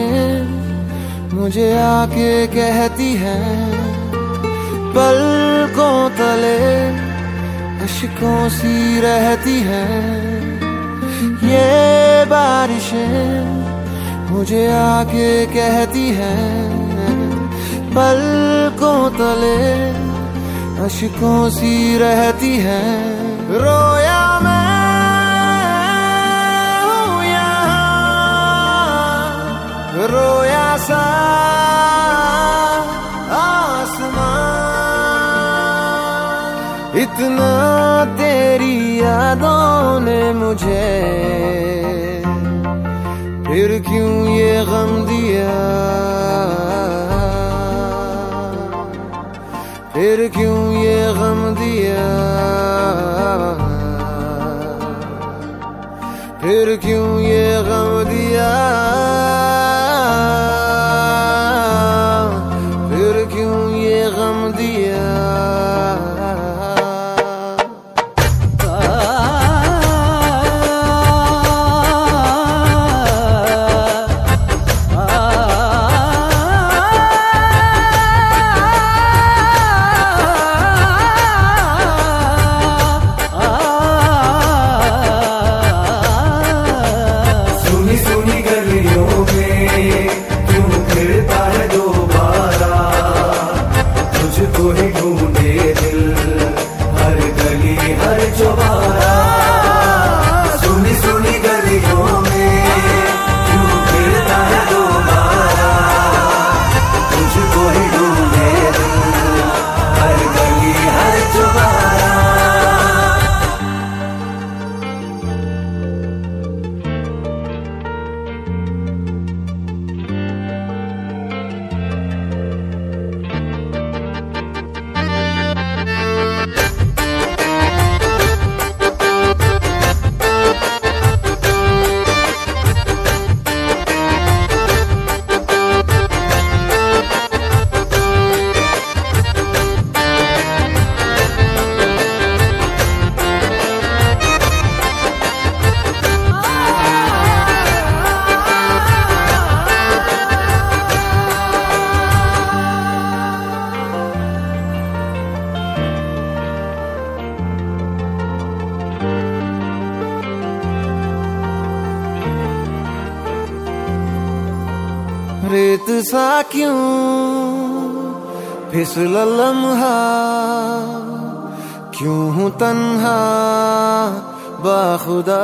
बारिशें मुझे आके कहती हैं, पलकों तले अश्कों सी रहती हैं। ये बारिशें मुझे आके कहती हैं, पलकों तले अश्कों सी रहती हैं। रोया मैं हूँ यहाँ, रोया सा आसमान, इतना तेरी यादों ने मुझे फिर क्यों ये गम दिया, फिर क्यों ये गम दिया, फिर क्यों ये गम दिया, फिर क्यों ये गम दिया। रेत सा क्यों फिसला लम्हा, क्यों हूँ तन्हा बाखुदा,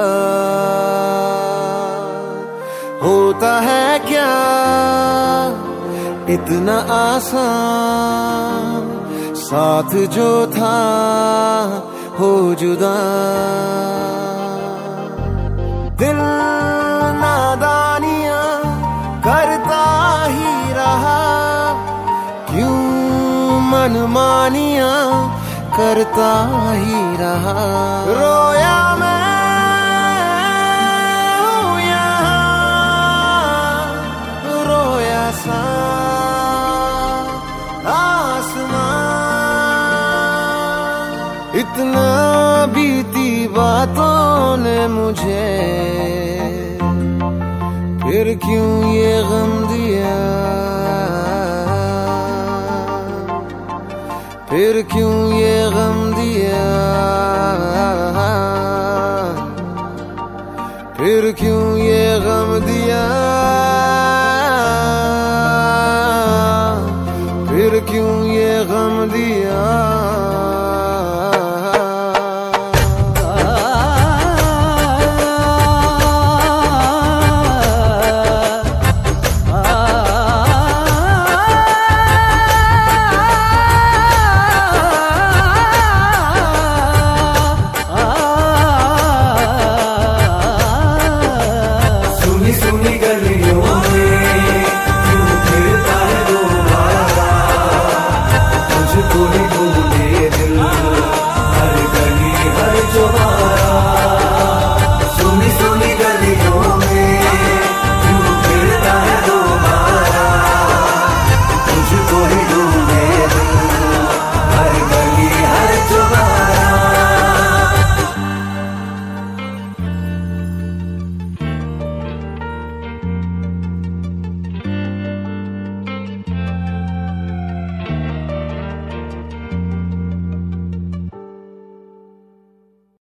होता है क्या इतना आसान, साथ जो था हो जुदा। दिल नादानियां करता ही रहा, क्यों मनमानियां करता ही रहा। रोया मैं हूँ यहाँ, रोया सा आसमान, इतना बीती बातों ने मुझे फिर क्यों ये गम दिया, फिर क्यों ये गम दिया, फिर क्यों ये गम दिया, फिर क्यों ये गम दिया।